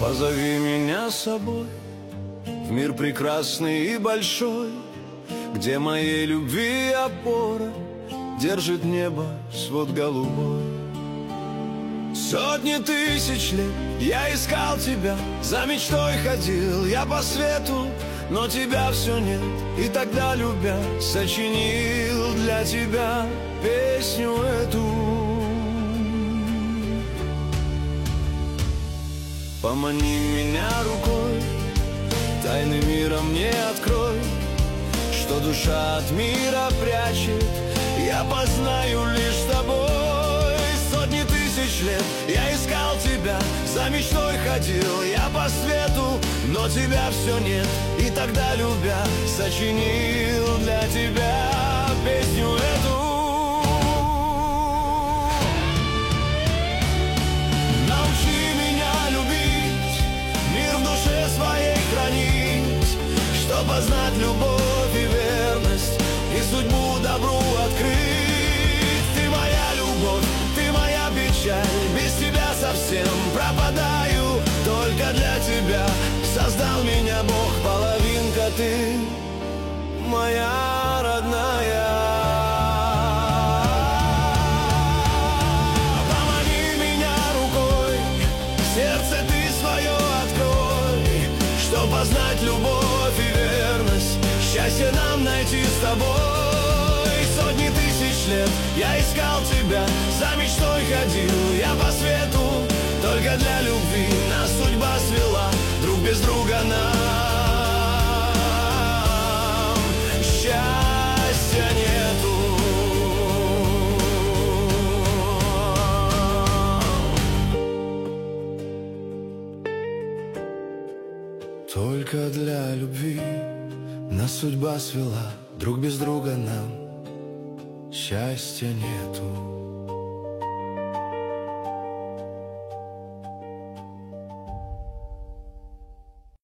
Позови меня с собой в мир прекрасный и большой, где моей любви опора держит небо свод голубой. Сотни тысяч лет я искал тебя, за мечтой ходил я по свету, но тебя все нет. И тогда, любя, сочинил для тебя песню эту. Помани меня рукой, тайны мира мне открой, что душа от мира прячет, я познаю лишь с тобой. Сотни тысяч лет я искал тебя, за мечтой ходил я по свету, но тебя все нет. И тогда, любя, сочинил для тебя песню эту. Научи меня любить, мир в душе своей хранить, чтоб познать любовь и верность, и судьбу добру открыть. Ты моя любовь, ты моя печаль, без тебя совсем пропадаю. Только для тебя создал меня Бог, половинка ты моя родная. Помани меня рукой, сердце ты свое открой, чтоб познать любовь и верность, счастье нам найти с тобой. Сотни тысяч лет я искал тебя, за мечтой ходил я по свету, только для любви нас судьба свела, друг без друга нам счастья нету. Только для любви нас судьба свела, друг без друга нам счастья нету.